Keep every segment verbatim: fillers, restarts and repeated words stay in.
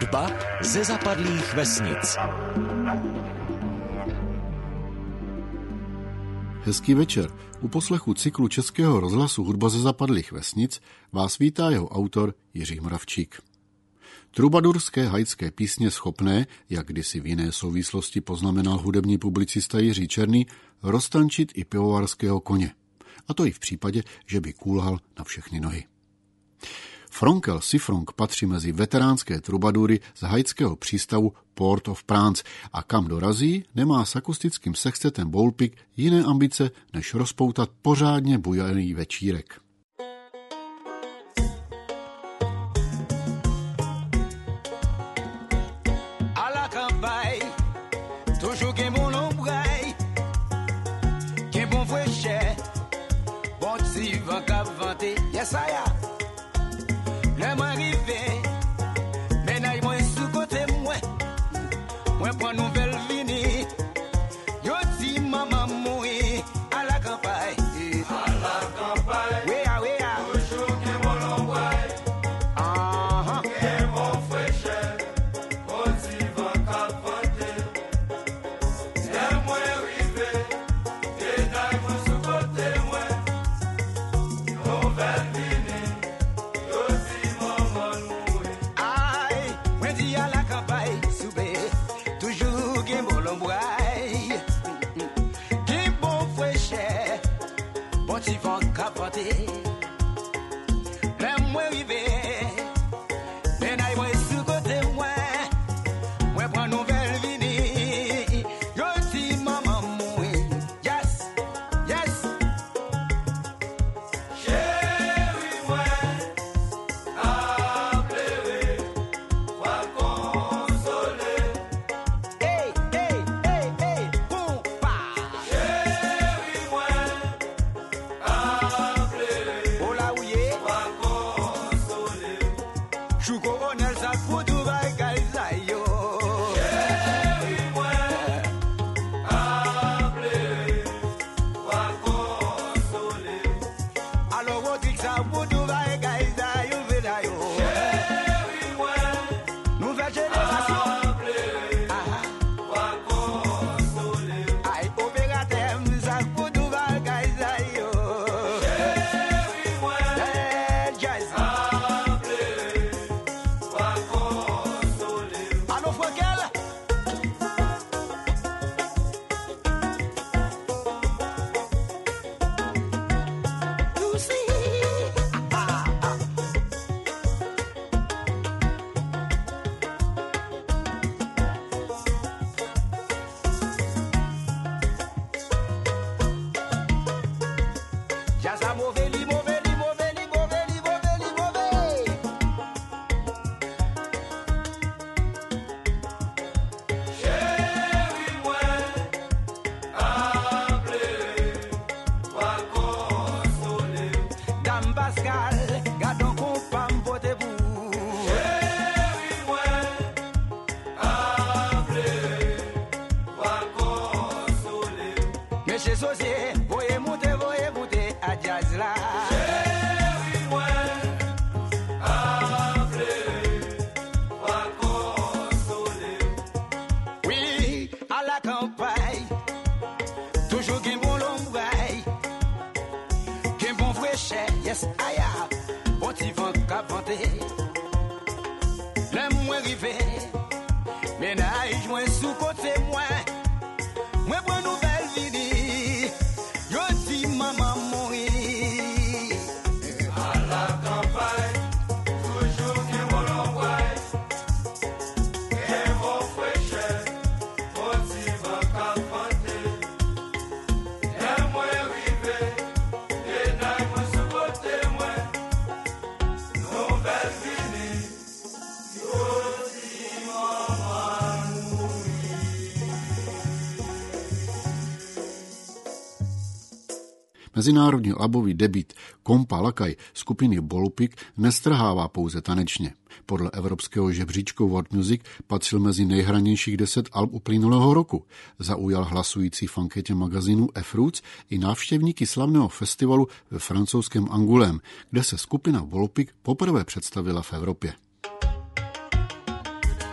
Hudba ze zapadlých vesnic. Hezký večer. U poslechu cyklu Českého rozhlasu Hudba ze zapadlých vesnic vás vítá jeho autor Jiří Moravčík. Trubadurské haitské písně schopné, jak kdysi v jiné souvislosti poznamenal hudební publicista Jiří Černý, roztančit i pivovarského koně. A to i v případě, že by kůlhal na všechny nohy. Fronkel Sifrong patří mezi veteránské trubadury z haitského přístavu Port of Prince a kam dorazí, nemá s akustickým sextetem Bowlpick jiné ambice, než rozpoutat pořádně bujaný večírek. Yes, I am. Le m'arrivé, mais n'a moi sous côté moi. Moi pour nouvelle vini. Yo ti maman moui à la campagne. À la campagne. Oui, ah, oui, ah. Toujours que mon envoie. Ah, que mon frère. On s'y va capoter. Le moi arrivé, et n'a moi sous côté moi. Nouvelle Mezinárodní albový debut Kompa Lakaj skupiny Bowlpick nestrhává pouze tanečně. Podle evropského žebříčku World Music patřil mezi nejhranějších deset alb uplynulého roku. Zaujal hlasující v anketě magazínu F-Roots i návštěvníky slavného festivalu ve francouzském Angoulême, kde se skupina Bowlpick poprvé představila v Evropě.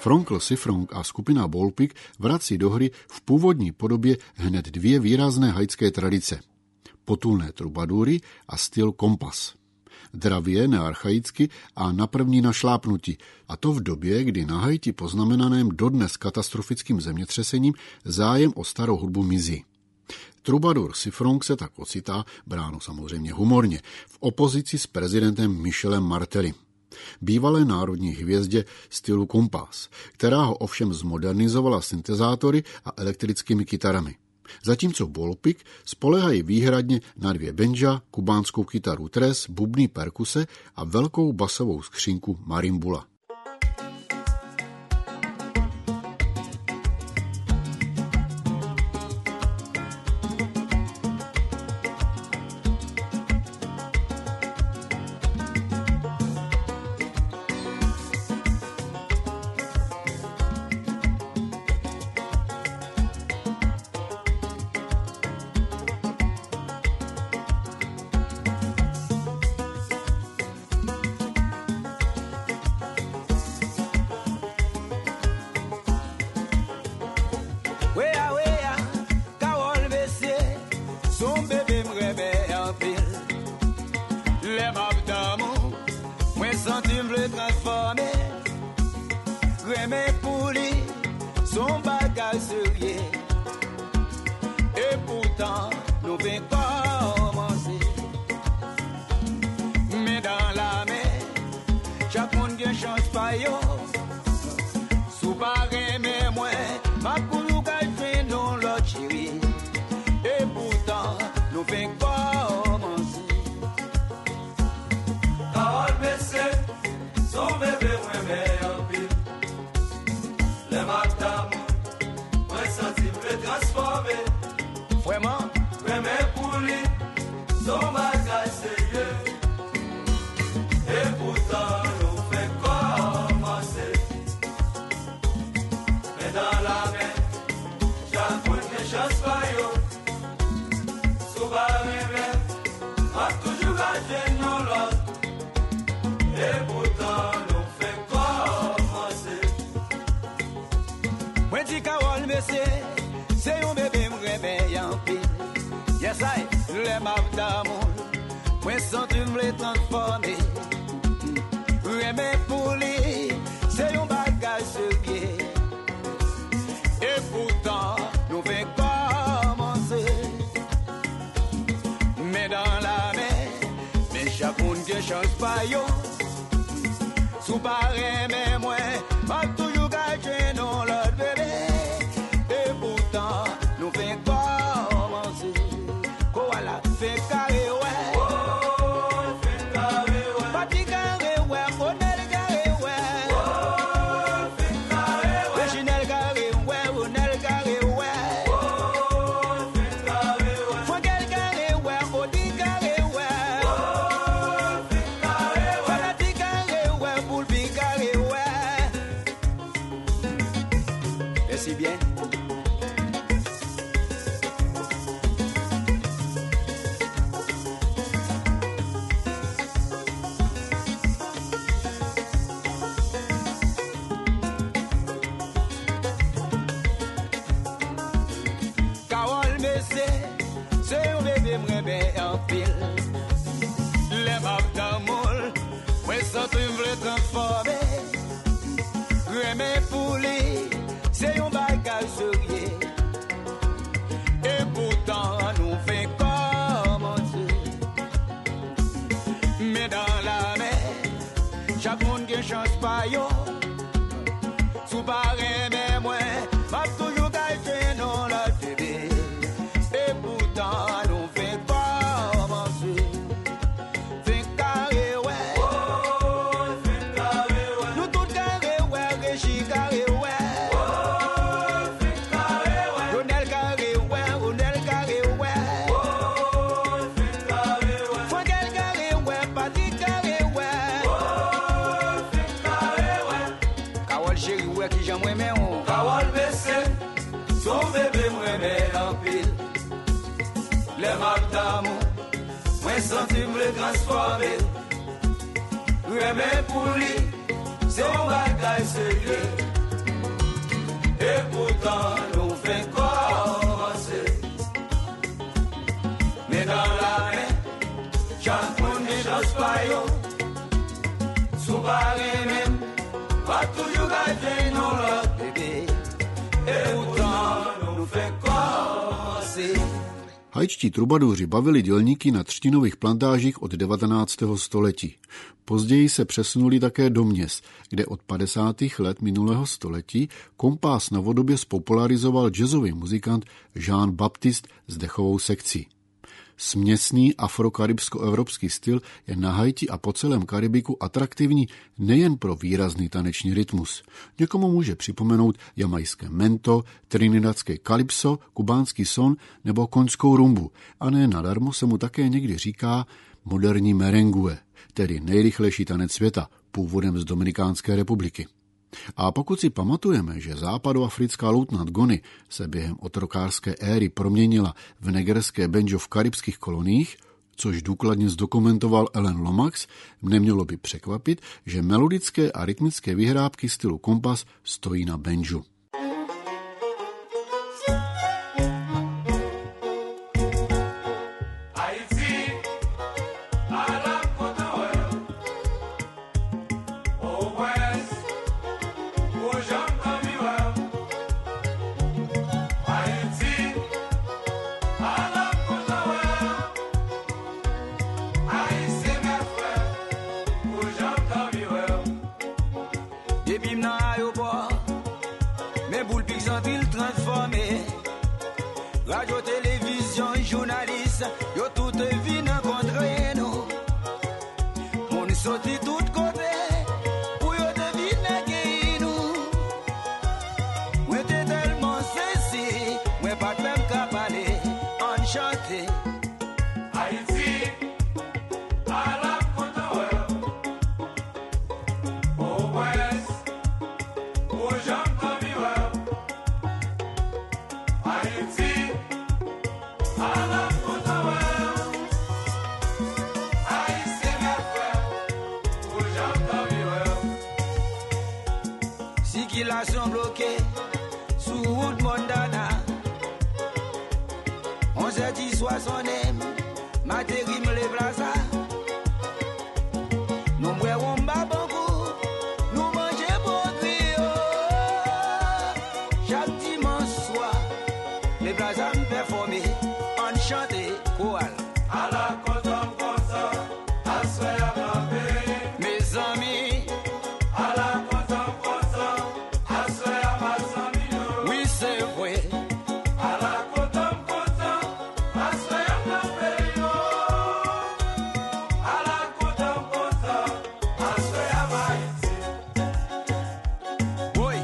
Fronkl Sifrong a skupina Bolpik vrací do hry v původní podobě hned dvě výrazné haitské tradice. Potulné trubadury a styl kompas. Dravě, nearchaicky a na první našlápnutí, a to v době, kdy na Haiti poznamenaném dodnes katastrofickým zemětřesením zájem o starou hudbu mizí. Trubadur Sifrong se tak ocitá, bráno samozřejmě humorně, v opozici s prezidentem Michelem Martelly, bývalé národní hvězdě stylu kompas, která ho ovšem zmodernizovala syntezátory a elektrickými kytarami. Zatímco Bolpik spoléhají výhradně na dvě benja, kubánskou kytaru tres, bubny perkuse a velkou basovou skřínku marimbula. et pourtant nous fait commencer. Mais dans la main, chaque monde ne danse pas yo. Sous-barré même, pas toujours garder nos lots, bébé. Et pourtant nous fait commencer. Haitští trubaduři bavili dělníky na třtinových plantážích od devatenáctého století. Později se přesunuli také do měst, kde od padesátých let minulého století kompás novodobě spopularizoval jazzový muzikant Jean-Baptiste s dechovou sekcí. Směsný afrokaribsko-evropský styl je na Haiti a po celém Karibiku atraktivní nejen pro výrazný taneční rytmus. Někomu může připomenout jamajské mento, trinidadské kalypso, kubánský son nebo koňskou rumbu. A ne nadarmo se mu také někdy říká moderní merengue, tedy nejrychlejší tanec světa, původem z Dominikánské republiky. A pokud si pamatujeme, že západoafrická loutnant Gony se během otrokářské éry proměnila v negerské banjo v karibských koloniích, což důkladně zdokumentoval Ellen Lomax, nemělo by překvapit, že melodické a rytmické vyhrávky stylu kompas stojí na banju. Circulation bloquée sous route Mondana. On s'est dit soit son aime, ma terrible les blasas. Nous boirons pas beaucoup, nous mangeons beaucoup. Chaque dimanche soir, les blasas me performer, on chante chorale. À la côte en concert, à ce à ma paix. Mes amis, à la côte en concert, à ce à ma famille. Oui, c'est vrai. À la côte en concert, à ce à ma paix. À la côte en concert, à ce à ma oui.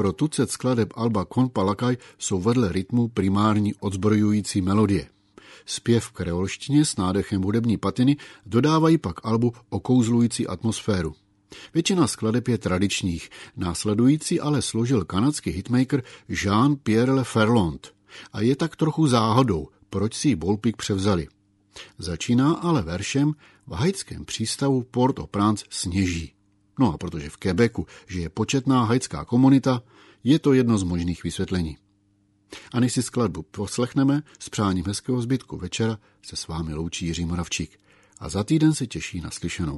pro tucet skladeb alba Kon Palakaj jsou vedle rytmu primární odzbrojující melodie. Zpěv v kreolštině s nádechem hudební patiny dodávají pak albu okouzlující atmosféru. Většina skladeb je tradičních, následující ale složil kanadský hitmaker Jean-Pierre Le Ferland a je tak trochu záhadou, proč si ji Bullpig převzali. Začíná ale veršem v haitském přístavu Port-au-Prince sněží. No a protože v Quebecu žije početná haitská komunita, je to jedno z možných vysvětlení. A než si skladbu poslechneme, s přáním hezkého zbytku večera se s vámi loučí Jiří Moravčík a za týden se těší na slyšenou.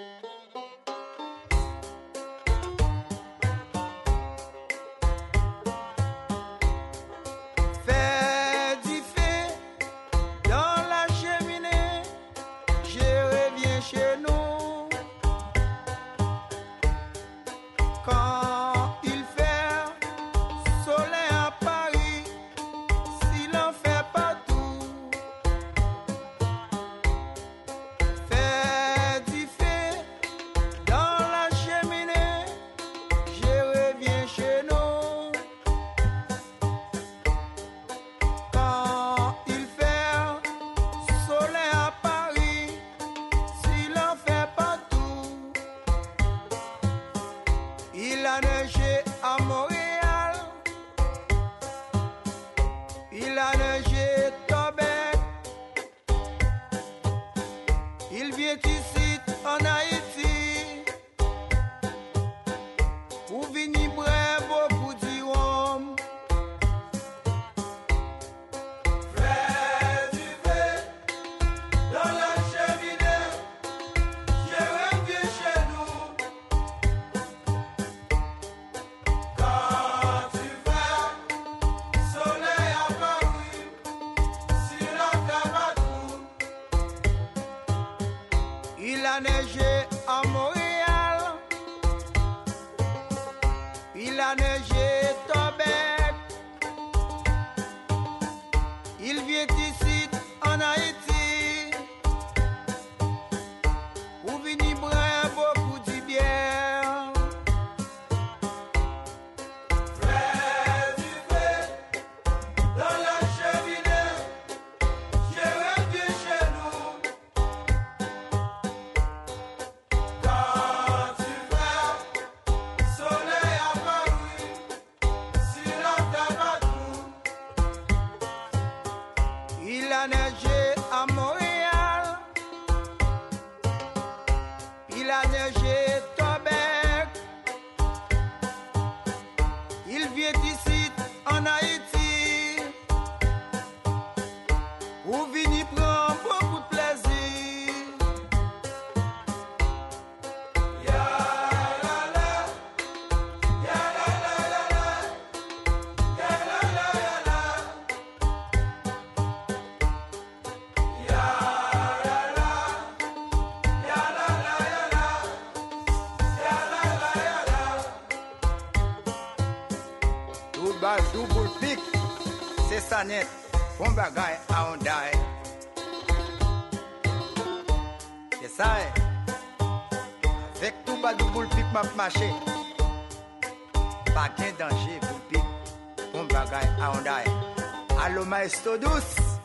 Il a neigé à Montréal, il a neigé Québec, il vient ici en Haïti, où vini boire beaucoup de bière. Frère du feu, dans la cheminée, j'ai reviens chez nous. Quand tu fais soleil à Paris, si la tabatou, il a neigé à Montréal, il a neigé Québec, il vient ici en Haïti, où vini prend beaucoup de plaisir. Ya la la, ya la la la la, ya la la ya la, ya la la, ya la la ya la, ya la la ya la. Tout bas, double pic, c'est ça net, bon bagay à on die. C'est ça, hein? Avec tout bas double pic m'a marché. Pas qu'un danger, double pic, bon bagay à on die. Allo maestro douce.